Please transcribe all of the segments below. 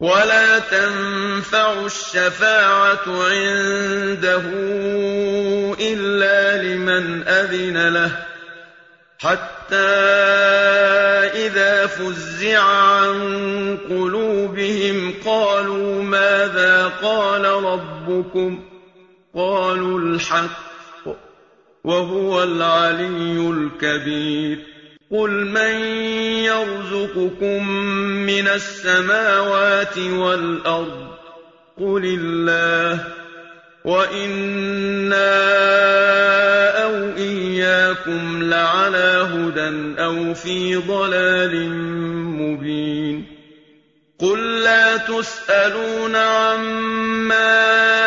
ولا تنفع الشفاعة عنده إلا لمن أذن له حتى إذا فزع عن قلوبهم قالوا ماذا قال ربكم قالوا الحق وهو العلي الكبير قل من يرزقكم من السماوات والأرض قل الله وإنا أو إياكم لعلى هدى أو في ضلال مبين قل لا تسألون عما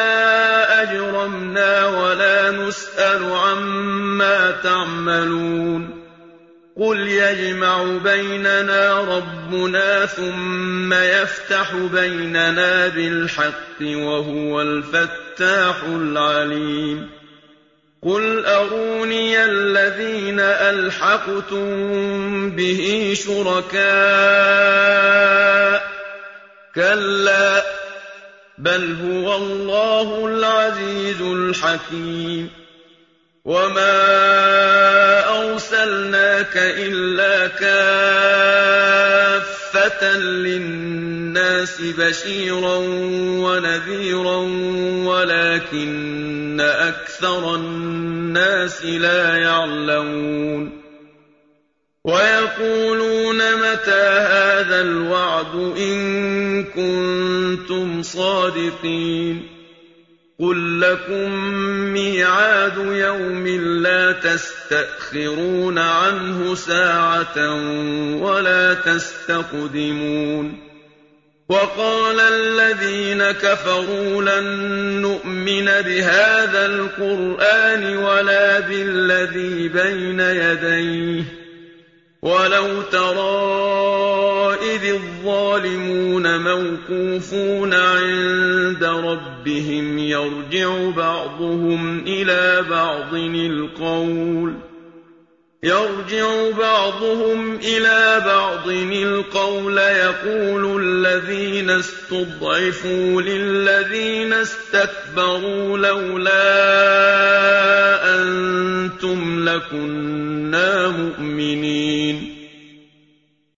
أجرمنا ولا نسأل عما تعملون قل يجمع بيننا ربنا ثم يفتح بيننا بالحق وهو الفتاح العليم قل أروني الذين ألحقتم به شركاء كلا بل هو الله العزيز الحكيم وما أرسلناك إلا كافة للناس بشيرا ونذيرا ولكن أكثر الناس لا يعلمون ويقولون متى هذا الوعد إن كنتم صادقين قل لكم ميعاد يوم لا تستأخرون عنه ساعة ولا تستقدمون وقال الذين كفروا لن نؤمن بهذا القرآن ولا بالذي بين يديه ولو ترى إذ الظالمون موقوفون عند ربهم يرجع بعضهم إلى بعض القول يقول الذين استضعفوا للذين استكبروا لولا أنتم لكنا مؤمنين